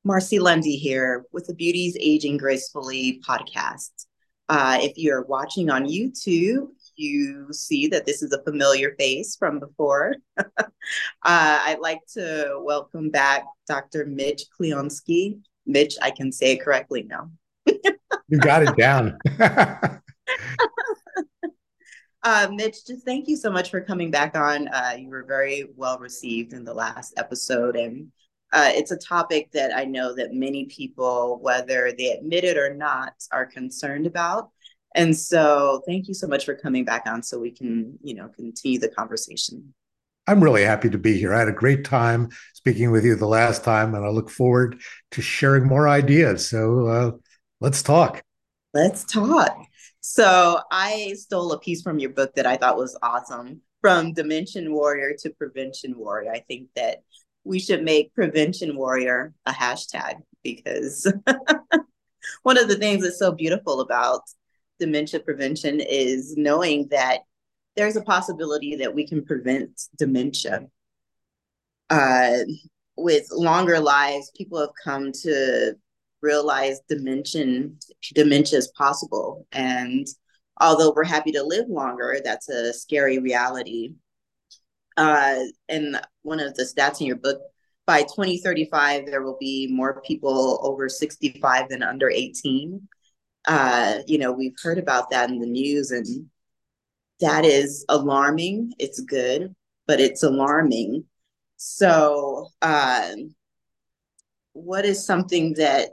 Marcy Lundy here with the Beauty's Aging Gracefully podcast. If you're watching on YouTube, you see that this is a familiar face from before. I'd like to welcome back Dr. Mitch Kleonsky. Mitch, I can say it correctly now. You got it down. Mitch, just thank you so much for coming back on. You were very well received in the last episode, and it's a topic that I know that many people, whether they admit it or not, are concerned about. And so, thank you so much for coming back on, so we can, continue the conversation. I'm really happy to be here. I had a great time speaking with you the last time, and I look forward to sharing more ideas. So let's talk. Let's talk. So, I stole a piece from your book that I thought was awesome. From Dementia Warrior to Prevention Warrior. I think that we should make Prevention Warrior a hashtag because one of the things that's so beautiful about dementia prevention is knowing that there's a possibility that we can prevent dementia. Uh, with longer lives, people have come to realize dementia is possible. And although we're happy to live longer, that's a scary reality. And one of the stats in your book, by 2035, there will be more people over 65 than under 18. We've heard about that in the news, and that is alarming. It's good, but it's alarming. So, what is something that,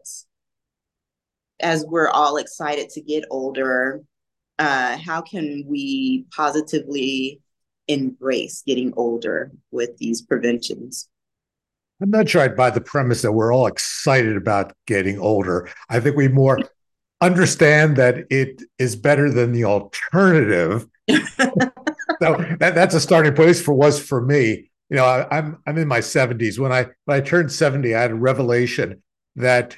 as we're all excited to get older, how can we positively embrace getting older with these preventions? I'm not sure I'd buy the premise that we're all excited about getting older. I think we more understand that it is better than the alternative. So that's a starting place for me. I'm in my 70s. When I turned 70, I had a revelation that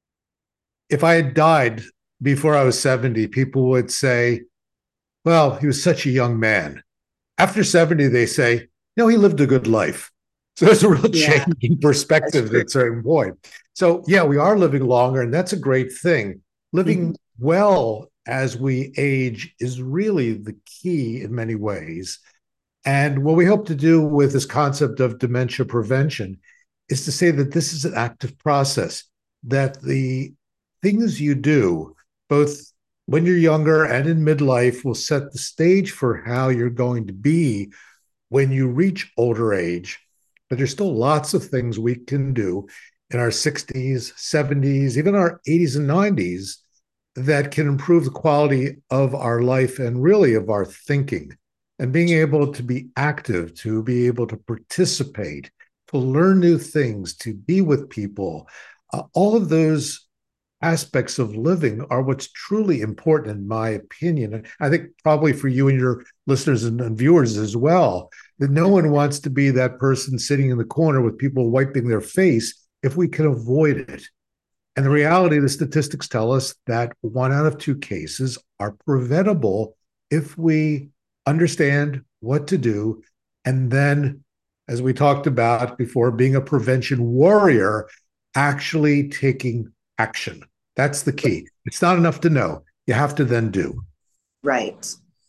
if I had died before I was 70, people would say, well, he was such a young man. After 70, they say, no, he lived a good life. So there's a real Yeah, change in that's perspective true. at a certain point. So, yeah, we are living longer, and that's a great thing. Mm-hmm. Living well as we age is really the key in many ways. And what we hope to do with this concept of dementia prevention is to say that this is an active process, that the things you do, both when you're younger and in midlife, will set the stage for how you're going to be when you reach older age. But there's still lots of things we can do in our 60s, 70s, even our 80s and 90s that can improve the quality of our life and really of our thinking. And being able to be active, to be able to participate, to learn new things, to be with people, all of those aspects of living are what's truly important, in my opinion. And I think probably for you and your listeners and viewers as well, that no one wants to be that person sitting in the corner with people wiping their face if we can avoid it. And the reality, the statistics tell us that 1 out of 2 cases are preventable if we understand what to do. And then, as we talked about before, being a prevention warrior, actually taking action. That's the key. It's not enough to know. You have to then do. Right.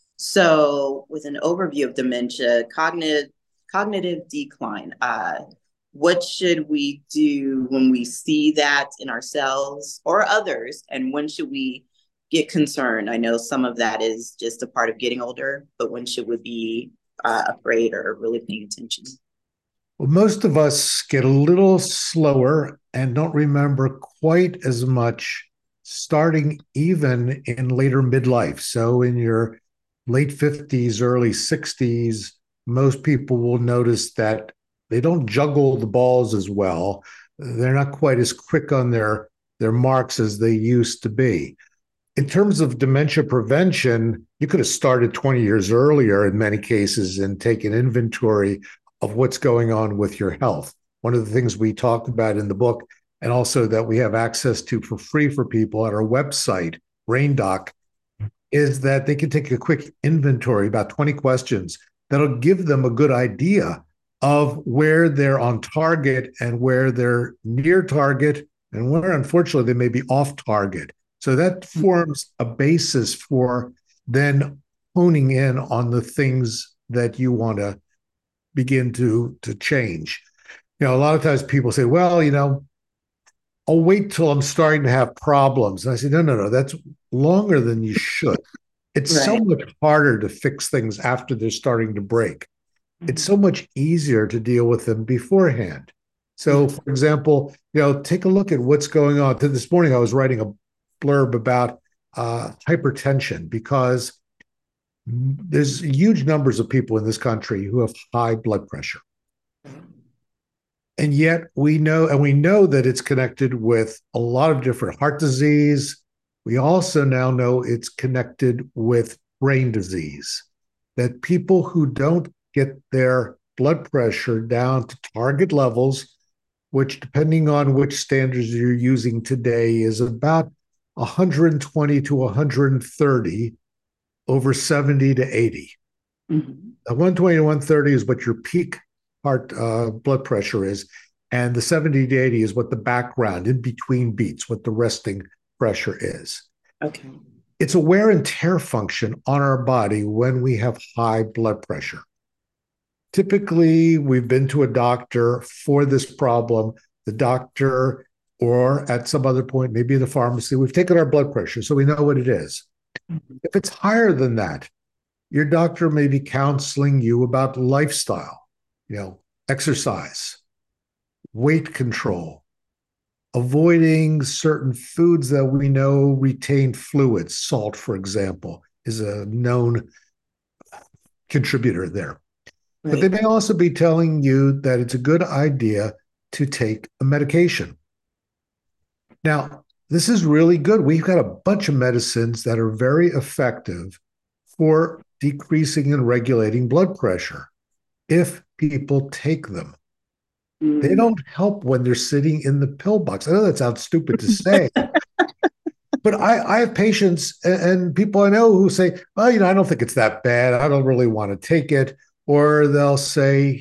So, with an overview of dementia, cognitive decline, what should we do when we see that in ourselves or others? And when should we get concerned? I know some of that is just a part of getting older, but when should we be afraid or really paying attention? Well, most of us get a little slower and don't remember quite as much starting even in later midlife. So, in your late 50s, early 60s, most people will notice that they don't juggle the balls as well. They're not quite as quick on their marks as they used to be. In terms of dementia prevention, you could have started 20 years earlier in many cases and taken inventory of what's going on with your health. One of the things we talk about in the book, and also that we have access to for free for people at our website, RainDoc, is that they can take a quick inventory, about 20 questions, that'll give them a good idea of where they're on target and where they're near target and where unfortunately they may be off target. So that forms a basis for then honing in on the things that you want to begin to change. A lot of times people say, well, I'll wait till I'm starting to have problems. And I say, no, no, no, that's longer than you should. It's so Right. much harder to fix things after they're starting to break. It's Mhm. so much easier to deal with them beforehand. So, Yeah. for example, take a look at what's going on. This morning, I was writing a blurb about hypertension because there's huge numbers of people in this country who have high blood pressure. And yet we know that it's connected with a lot of different heart disease. We also now know it's connected with brain disease, that people who don't get their blood pressure down to target levels, which, depending on which standards you're using today, is about 120 to 130 over 70 to 80. Mhm. 120 to 130 is what your peak heart blood pressure is, and the 70 to 80 is what the background in between beats, what the resting pressure is. Okay. It's a wear and tear function on our body when we have high blood pressure. Typically, we've been to a doctor for this problem. The doctor, or at some other point, maybe the pharmacy, we've taken our blood pressure, so we know what it is. Mhm. If it's higher than that, your doctor may be counseling you about lifestyle, exercise, weight control, avoiding certain foods that we know retain fluids. Salt, for example, is a known contributor there. But they Right. may also be telling you that it's a good idea to take a medication. Now, this is really good. We've got a bunch of medicines that are very effective for decreasing and regulating blood pressure if people take them. They Mm. don't help when they're sitting in the pill box. I know that sounds stupid to say, but I have patients and people I know who say, well, I don't think it's that bad. I don't really want to take it. Or they'll say,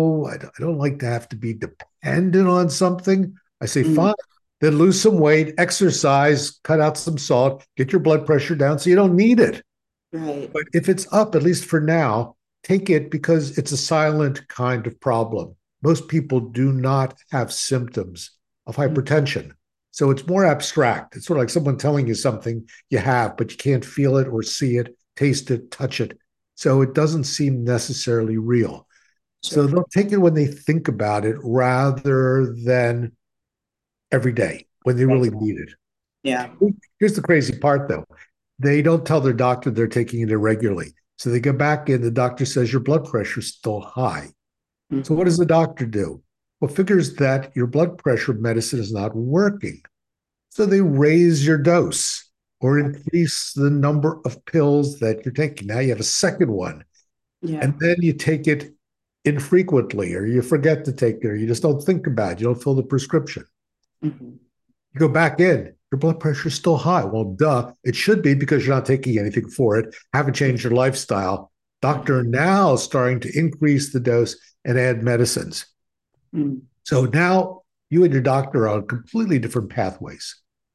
I don't like to have to be dependent on something. I say, Mm. fine, then lose some weight, exercise, cut out some salt, get your blood pressure down so you don't need it. Right. But if it's up, at least for now, take it because it's a silent kind of problem. Most people do not have symptoms of Mm. hypertension. So it's more abstract. It's sort of like someone telling you something you have, but you can't feel it or see it, taste it, touch it. So it doesn't seem necessarily real. So Sure. they'll take it when they think about it rather than every day when they really Regular. need Yeah. it. Here's the crazy part, though. They don't tell their doctor they're taking it irregularly. So they go back in, the doctor says your blood pressure is still high. So what does Mhm. the doctor do? Well, figures that your blood pressure medicine is not working. So they raise your dose or increase the number of pills that you're taking. Now you have a second one, Yeah. and then you take it infrequently, or you forget to take it, or you just don't think about it. You don't fill the prescription. Mhm. You go back in, your blood pressure is still high. Well, duh, it should be because you're not taking anything for it, haven't changed your lifestyle. Doctor Mhm. now starting to increase the dose and add medicines. Mm. So now you and your doctor are on completely different pathways.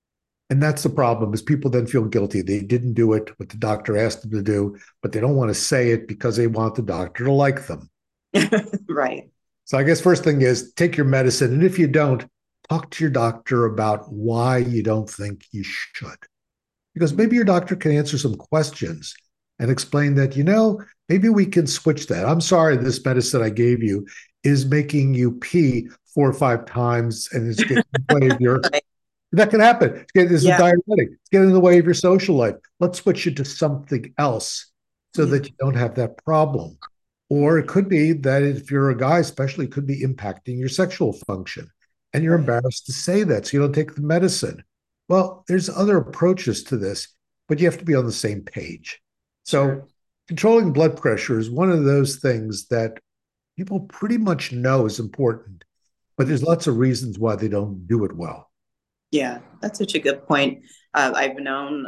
And that's the problem is people then feel guilty. They didn't do it what the doctor asked them to do, but they don't want to say it because they want the doctor to like them. Right. So I guess first thing is take your medicine. And if you don't, talk to your doctor about why you don't think you should. Because maybe your doctor can answer some questions and explain that, maybe we can switch that. I'm sorry, this medicine I gave you is making you pee 4 or 5 times and it's getting in the way of your, Right. that can happen. It's a Yeah. diuretic. It's getting in the way of your social life. Let's switch you to something else so Yeah. that you don't have that problem. Or it could be that if you're a guy, especially, it could be impacting your sexual function. And you're Right. embarrassed to say that, so you don't take the medicine. Well, there's other approaches to this, but you have to be on the same page. So, Sure. controlling blood pressure is one of those things that people pretty much know is important, but there's Mhm. lots of reasons why they don't do it well. Yeah, that's such a good point. I've known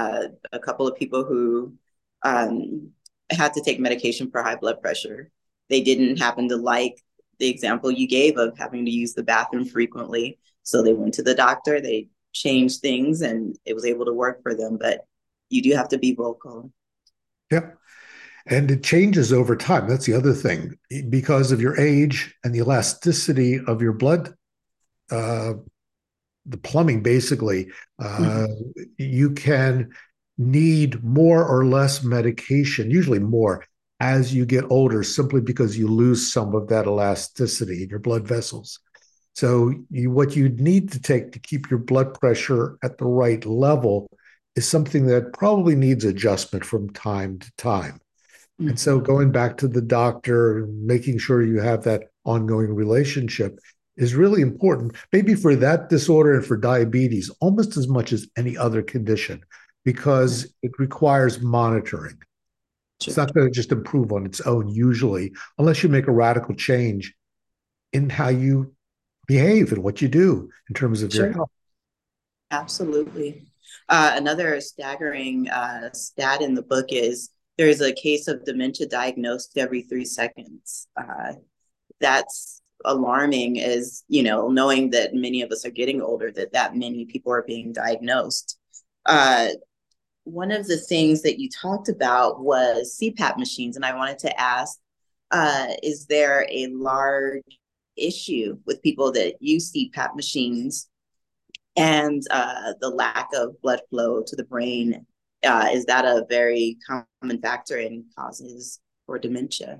a couple of people who um, had to take medication for high blood pressure. They didn't happen to like the example you gave of having to use the bathroom frequently. So they went to the doctor, they changed things, and it was able to work for them. But you do have to be vocal. Yep. And it changes over time. That's the other thing. Because of your age and the elasticity of your blood, uh, the plumbing basically, uh, Mm-hmm. you can need more or less medication, usually more, as you get older, simply because you lose some of that elasticity in your blood vessels. So, what you need to take to keep your blood pressure at the right level is something that probably needs adjustment from time to time. And so Mm-hmm. going back to the doctor, making sure you have that ongoing relationship is really important, maybe for that disorder and for diabetes, almost as much as any other condition, because it requires monitoring. It's Sure. not going to just improve on its own, usually, unless you make a radical change in how you behave and what you do in terms of your Sure. health. Absolutely. Another staggering stat in the book is there is a case of dementia diagnosed every 3 seconds. That's alarming, as you know, knowing that many of us are getting older, that many people are being diagnosed. Uh, One of the things that you talked about was CPAP machines, and I wanted to ask, is there a large issue with people that use CPAP machines and the lack of blood flow to the brain? Is that a very common factor in causes for dementia?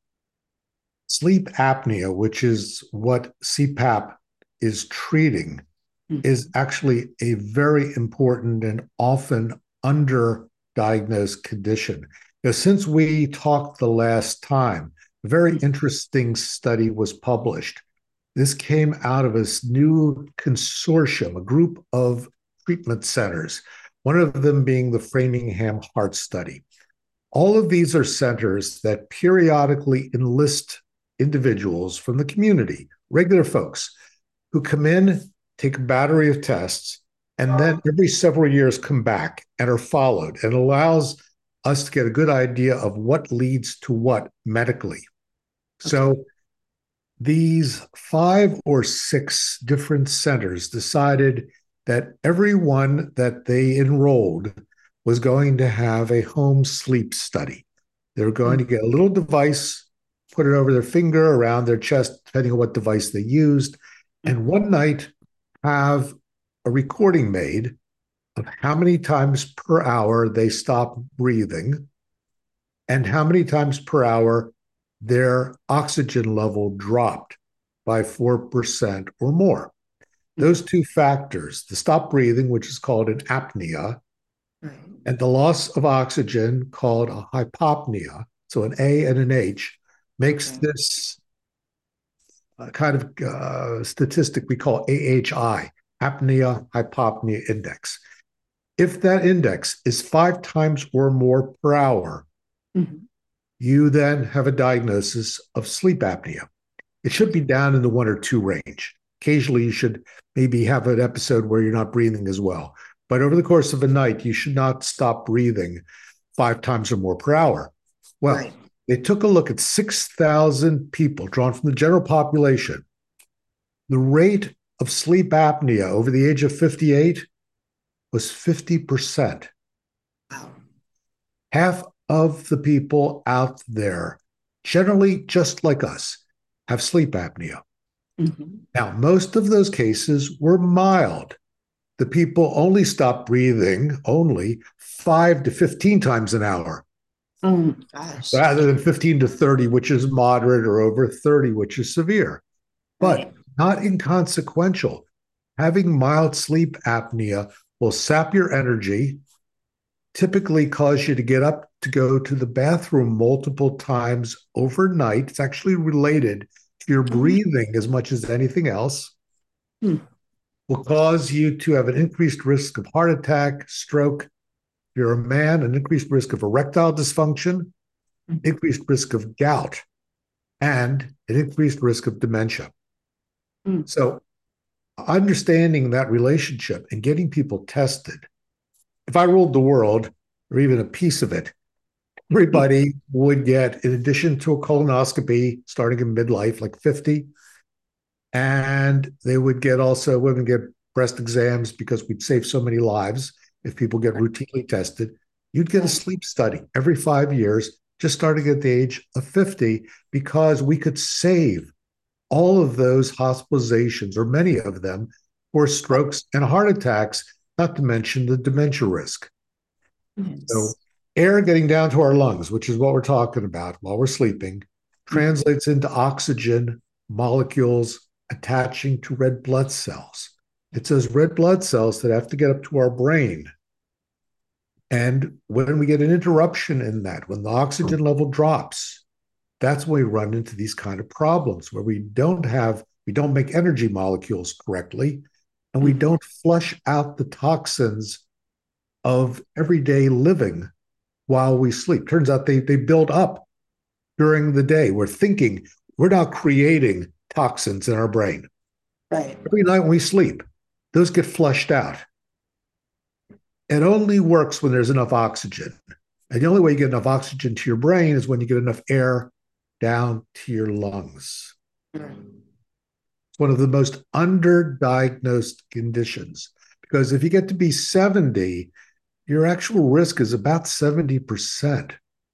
Sleep apnea, which is what CPAP is treating, is Mm-hmm. actually a very important and often underdiagnosed condition. Now, since we talked the last time, a very interesting study was published. This came out of a new consortium, a group of treatment centers, one of them being the Framingham Heart Study. All of these are centers that periodically enlist individuals from the community, regular folks, who come in, take a battery of tests, and then every several years come back and are followed, and allows us to get a good idea of what leads to what medically. Okay. So these 5 or 6 different centers decided that everyone that they enrolled was going to have a home sleep study. They were going to Mm-hmm. get a little device, put it over their finger, around their chest, depending on what device they used, and one night have a recording made of how many times per hour they stop breathing and how many times per hour their oxygen level dropped by 4% or more. Those two factors, the stop breathing, which is called an apnea, Right. and the loss of oxygen, called a hypopnea, so an A and an H, makes Okay. this kind of statistic we call AHI, apnea hypopnea index. If that index is 5 times or more per hour, Mm-hmm. you then have a diagnosis of sleep apnea. It should be down in the 1 or 2 range. Occasionally, you should maybe have an episode where you're not breathing as well. But over the course of a night, you should not stop breathing 5 times or more per hour. Right. Well, they took a look at 6,000 people drawn from the general population. The rate of sleep apnea over the age of 58 was 50%. Wow. Half of the people out there, generally just like us, have sleep apnea. Mm-hmm. Now, most of those cases were mild. The people only stopped breathing only 5 to 15 times an hour, Oh gosh. rather than 15 to 30, which is moderate, or over 30, which is severe. But Right. not inconsequential. Having mild sleep apnea will sap your energy, typically cause you to get up to go to the bathroom multiple times overnight. It's actually related to your Mm-hmm. breathing as much as anything else. Hmm. Will cause you to have an increased risk of heart attack, stroke. If you're a man, an increased risk of erectile dysfunction, increased risk of gout, and an increased risk of dementia. Mm-hmm. So, understanding that relationship and getting people tested. If I ruled the world, or even a piece of it, everybody would get, in addition to a colonoscopy starting in midlife, like 50, And they would get also, women get breast exams because we'd save so many lives if people get routinely tested. You'd get a Right. sleep study every 5 years, just starting at the age of 50, because we could save all of those hospitalizations, or many of them, for strokes and heart attacks, not to mention the dementia risk. So, Yes. air getting down to our lungs, which is what we're talking about while we're sleeping, Mhm. translates into oxygen molecules attaching to red blood cells. It's those red blood cells that have to get up to our brain. And when we get an interruption in that, when the oxygen level drops, that's when we run into these kind of problems where we don't make energy molecules correctly, and we Mhm. don't flush out the toxins of everyday living while we sleep. Turns out they build up during the day. We're thinking, we're now creating toxins in our brain. Right. Every night when we sleep, those get flushed out. It only works when there's enough oxygen. And the only way you get enough oxygen to your brain is when you get enough air down to your lungs. Mm. It's one of the most underdiagnosed conditions because if you get to be 70, your actual risk is about 70%.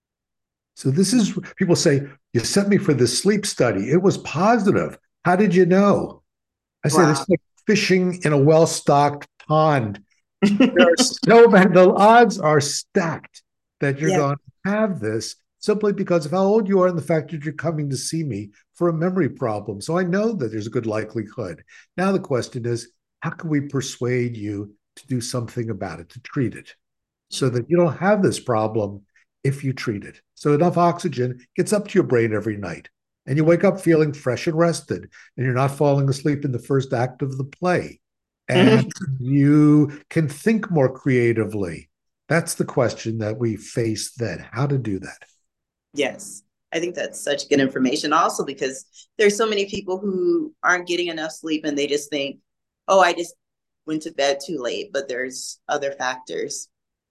So this is, people say, you sent me for this sleep study. It was positive. How did you know? I said, Wow. it's like fishing in a well-stocked pond. There are so many, the odds are stacked that you're Yeah. going to have this simply because of how old you are and the fact that you're coming to see me for a memory problem. So I know that there's a good likelihood. Now the question is, how can we persuade you to do something about it, to treat it, so that you don't have this problem if you treat it? So enough oxygen gets up to your brain every night, and you wake up feeling fresh and rested, and you're not falling asleep in the first act of the play, and you can think more creatively. That's the question that we face then, how to do that. Yes. I think that's such good information also because there's so many people who aren't getting enough sleep and they just think, oh, I just went to bed too late, but there's other factors.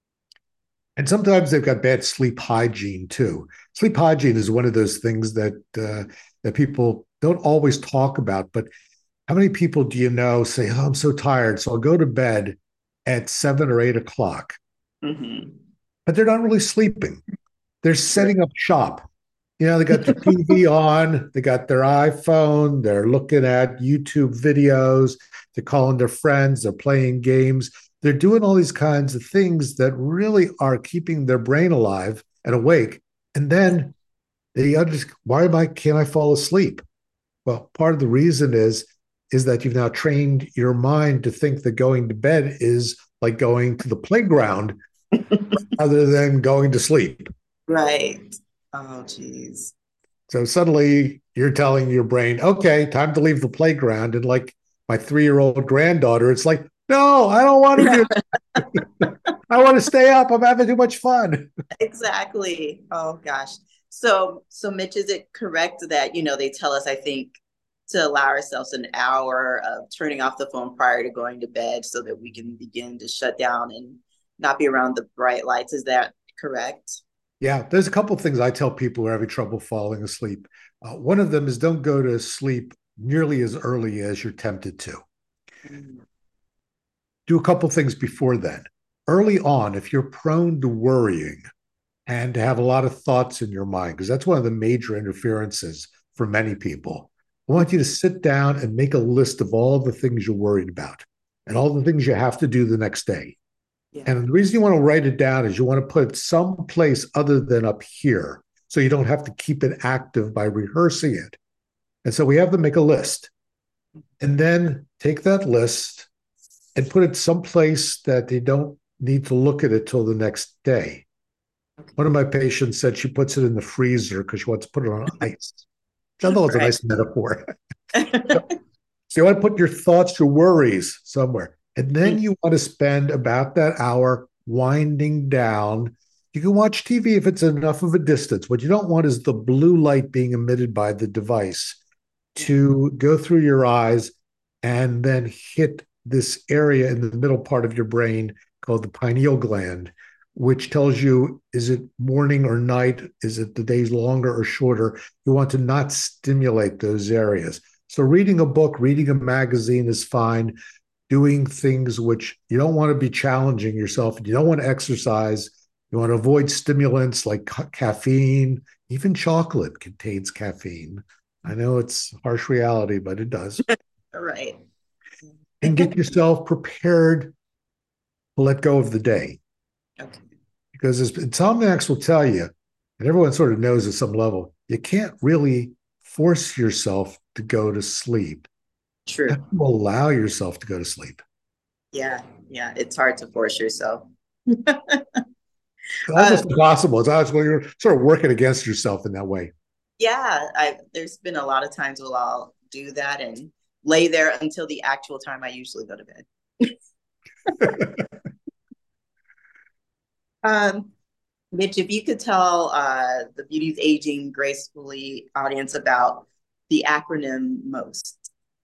And sometimes they've got bad sleep hygiene too. Sleep hygiene is one of those things that people don't always talk about. But how many people do you know say, "Oh, I'm so tired, so I'll go to bed at 7 or 8 o'clock," Mm-hmm. but they're not really sleeping. They're Right. setting up shop. They got their TV on, they got their iPhone, they're looking at YouTube videos, they're calling their friends, they're playing games, they're doing all these kinds of things that really are keeping their brain alive and awake. And then they understand, can't I fall asleep? Well, part of the reason is that you've now trained your mind to think that going to bed is like going to the playground other than going to sleep. Right. Oh, geez. So suddenly you're telling your brain, okay, time to leave the playground. And like my 3-year-old granddaughter, it's like, no, I don't want to do that. I want to stay up. I'm having too much fun. Exactly. Oh gosh. So Mitch, is it correct that, they tell us, I think, to allow ourselves an hour of turning off the phone prior to going to bed so that we can begin to shut down and not be around the bright lights. Is that correct? Yeah, there's a couple of things I tell people who are having trouble falling asleep. One of them is don't go to sleep nearly as early as you're tempted to. Mm. Do a couple of things before then. Early on, if you're prone to worrying and to have a lot of thoughts in your mind, because that's one of the major interferences for many people, I want you to sit down and make a list of all the things you're worried about and all the things you have to do the next day. Yeah. And the reason you want to write it down is you want to put it someplace other than up here so you don't have to keep it active by rehearsing it. And so we have to make a list and then take that list and put it someplace that they don't need to look at it till the next day. One of my patients said she puts it in the freezer because she wants to put it on ice. I thought it was a Right. nice metaphor. So you want to put your thoughts, your worries somewhere. And then you want to spend about that hour winding down. You can watch TV if it's enough of a distance. What you don't want is the blue light being emitted by the device Yeah. to go through your eyes and then hit this area in the middle part of your brain called the pineal gland, which tells you, is it morning or night? Is it the days longer or shorter? You want to not stimulate those areas. So reading a book, reading a magazine is fine. Doing things which you don't want to be challenging yourself, you don't want to exercise, you want to avoid stimulants like caffeine, even chocolate contains caffeine. I know it's harsh reality, but it does. Right. And get yourself prepared to let go of the day. Okay. Because as insomniacs will tell you, and everyone sort of knows at some level, you can't really force yourself to go to sleep. You True. have to allow yourself to go to sleep. Yeah. Yeah. It's hard to force yourself. uh, Almost impossible. It's almost well, you're sort of working against yourself in that way. yeah. There's been a lot of times where I'll do that and lay there until the actual time I usually go to bed. um, Mitch, if you could tell the Beauty's Aging Gracefully audience about the acronym MOST.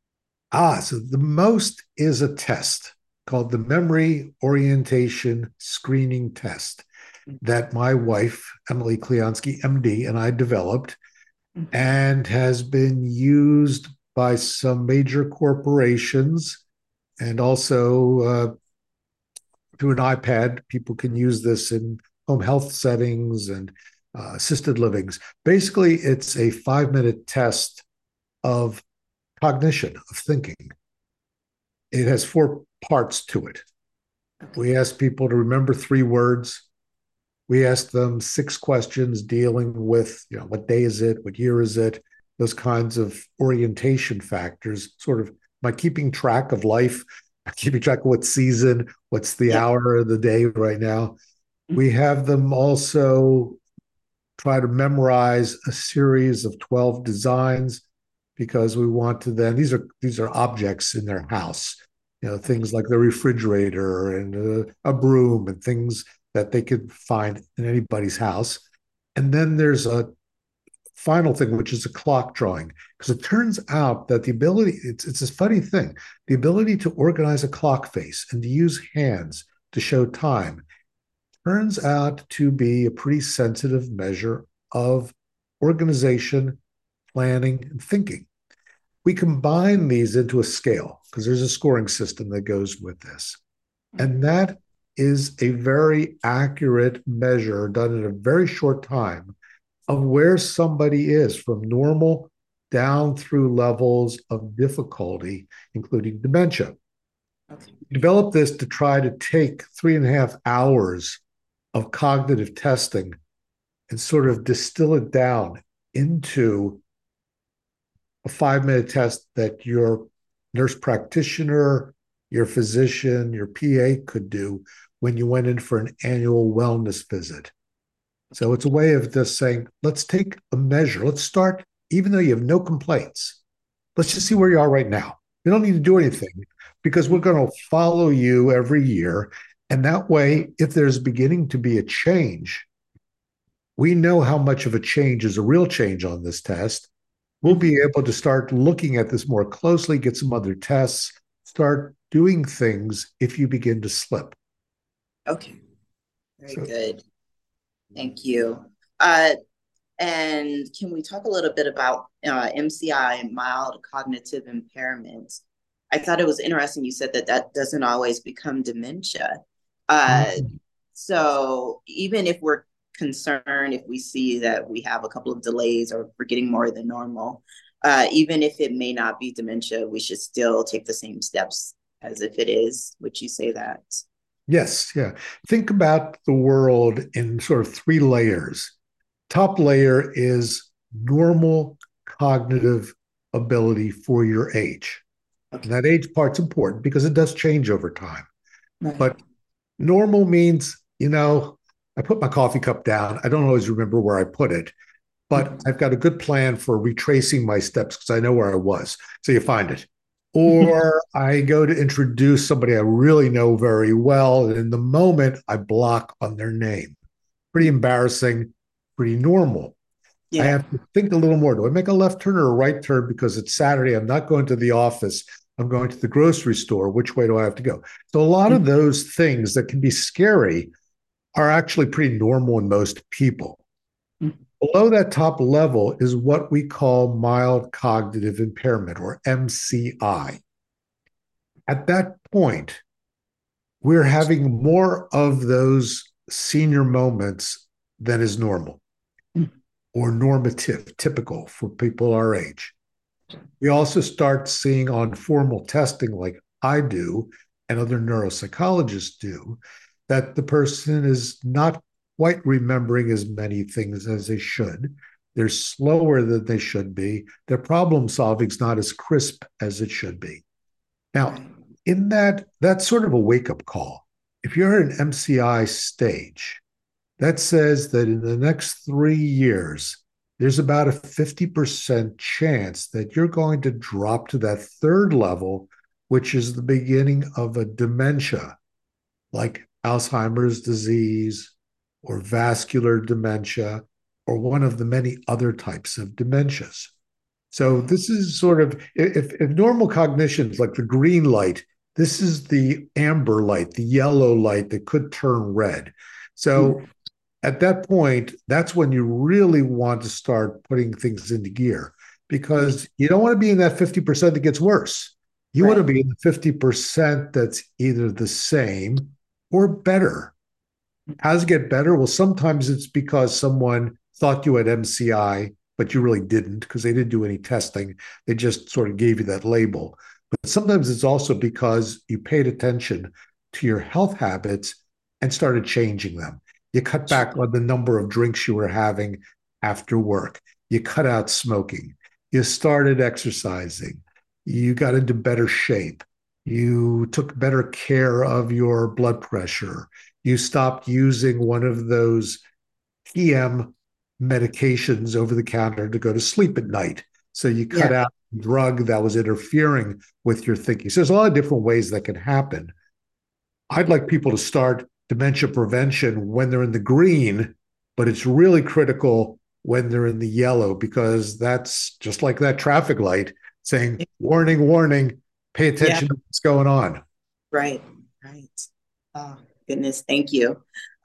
So the MOST is a test called the Memory Orientation Screening Test that my wife, Emily Kleonsky, MD, and I developed and has been used by some major corporations and also through an iPad. People can use this in home health settings and assisted livings. Basically, it's a 5-minute test of cognition, of thinking. It has 4 parts to it. We ask people to remember 3 words. We ask them 6 questions dealing with, what day is it? What year is it? Those kinds of orientation factors, sort of by keeping track of life, keeping track of what season, what's the Yeah. hour of the day right now. We have them also try to memorize a series of 12 designs because we want to then, these are objects in their house, things like the refrigerator and a broom and things that they could find in anybody's house. And then there's a final thing, which is a clock drawing, because it turns out that the ability, it's a funny thing, the ability to organize a clock face and to use hands to show time turns out to be a pretty sensitive measure of organization, planning, and thinking. We combine these into a scale because there's a scoring system that goes with this. And that is a very accurate measure done in a very short time of where somebody is from normal down through levels of difficulty, including dementia. Okay. We developed this to try to take 3.5 hours of cognitive testing and sort of distill it down into a 5-minute test that your nurse practitioner, your physician, your PA could do when you went in for an annual wellness visit. So it's a way of just saying, let's take a measure. Let's start, even though you have no complaints. Let's just see where you are right now. You don't need to do anything because we're going to follow you every year. And that way, if there's beginning to be a change, we know how much of a change is a real change on this test. We'll be able to start looking at this more closely, get some other tests, start doing things if you begin to slip. Okay. Very good. Thank you. And can we talk a little bit about MCI, mild cognitive impairment? I thought it was interesting you said that that doesn't always become dementia. So even if we're concerned, if we see that we have a couple of delays or we're getting more than normal, even if it may not be dementia, we should still take the same steps as if it is. Would you say that? Yes, yeah. Think about the world in sort of 3 layers. Top layer is normal cognitive ability for your age. Okay. And that age part's important because it does change over time. Right. But normal means, I put my coffee cup down. I don't always remember where I put it, but I've got a good plan for retracing my steps because I know where I was. So you find it. Or I go to introduce somebody I really know very well. And in the moment, I block on their name. Pretty embarrassing, pretty normal. Yeah. I have to think a little more. Do I make a left turn or a right turn because it's Saturday? I'm not going to the office. I'm going to the grocery store. Which way do I have to go? So a lot of those things that can be scary are actually pretty normal in most people. Below that top level is what we call mild cognitive impairment, or MCI. At that point, we're having more of those senior moments than is normal or normative, typical for people our age. We also start seeing on formal testing, like I do and other neuropsychologists do, that the person is not quite remembering as many things as they should. They're slower than they should be. Their problem solving is not as crisp as it should be. Now, in that's sort of a wake up call. If you're at an MCI stage, that says that in the next 3 years, there's about a 50% chance that you're going to drop to that third level, which is the beginning of a dementia, like Alzheimer's disease or vascular dementia, or one of the many other types of dementias. So this is sort of, if normal cognition is like the green light, this is the amber light, the yellow light that could turn red. So at that point, that's when you really want to start putting things into gear, because you don't want to be in that 50% that gets worse. You want to be in the 50% that's either the same or better. How does it get better? Well, sometimes it's because someone thought you had MCI, but you really didn't, because they didn't do any testing. They just sort of gave you that label. But sometimes it's also because you paid attention to your health habits and started changing them. You cut back on the number of drinks you were having after work. You cut out smoking. You started exercising. You got into better shape. You took better care of your blood pressure. You stopped using one of those PM medications over the counter to go to sleep at night. So you cut out the drug that was interfering with your thinking. So there's a lot of different ways that can happen. I'd like people to start dementia prevention when they're in the green, but it's really critical when they're in the yellow, because that's just like that traffic light saying, warning, warning, pay attention to what's going on. Right. Oh, goodness. Thank you.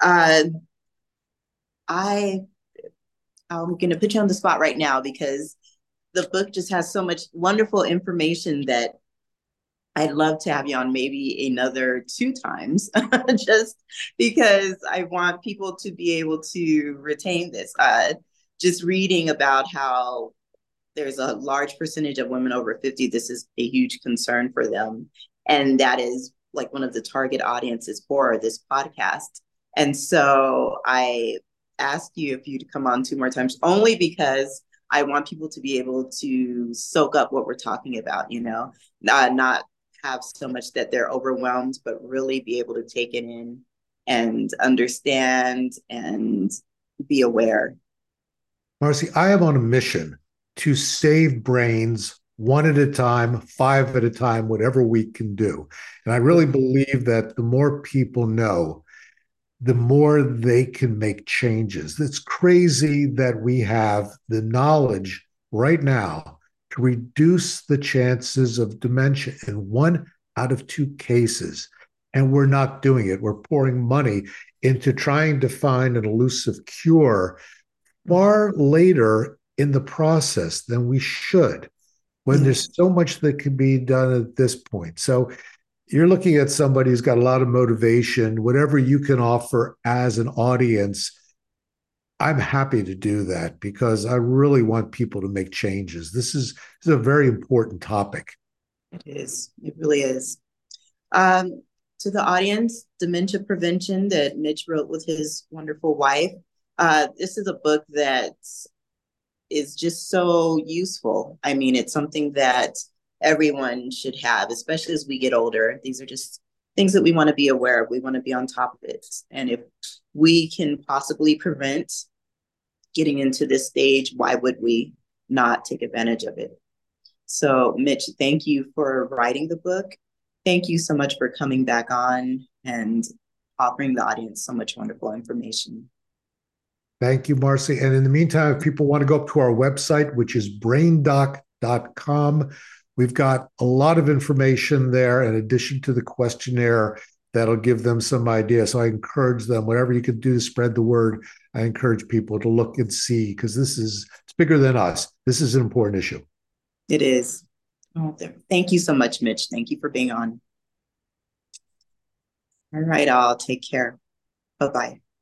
I'm going to put you on the spot right now, because the book just has so much wonderful information that I'd love to have you on maybe another 2 times, just because I want people to be able to retain this. Just reading about how there's a large percentage of women over 50, this is a huge concern for them. And that is like one of the target audiences for this podcast. And so I asked you if you'd come on 2 more times, only because I want people to be able to soak up what we're talking about, not have so much that they're overwhelmed, but really be able to take it in and understand and be aware. Marcy, I am on a mission to save brains one at a time, 5 at a time, whatever we can do. And I really believe that the more people know, the more they can make changes. It's crazy that we have the knowledge right now to reduce the chances of dementia in 1 out of 2 cases. And we're not doing it. We're pouring money into trying to find an elusive cure far later in the process than we should, when there's so much that can be done at this point. So you're looking at somebody who's got a lot of motivation, whatever you can offer as an audience. I'm happy to do that, because I really want people to make changes. This is a very important topic. It is. It really is. To the audience, Dementia Prevention, that Mitch wrote with his wonderful wife. This is a book that is just so useful. I mean, it's something that everyone should have, especially as we get older. These are just things that we want to be aware of. We want to be on top of it. And if we can possibly prevent getting into this stage, why would we not take advantage of it? So, Mitch, thank you for writing the book. Thank you so much for coming back on and offering the audience so much wonderful information. Thank you, Marcy. And in the meantime, if people want to go up to our website, which is braindoc.com, we've got a lot of information there in addition to the questionnaire. that'll give them some idea. So I encourage them, whatever you can do to spread the word, I encourage people to look and see, because it's bigger than us. This is an important issue. It is. Oh, thank you so much, Mitch. Thank you for being on. All right, all. Take care. Bye-bye.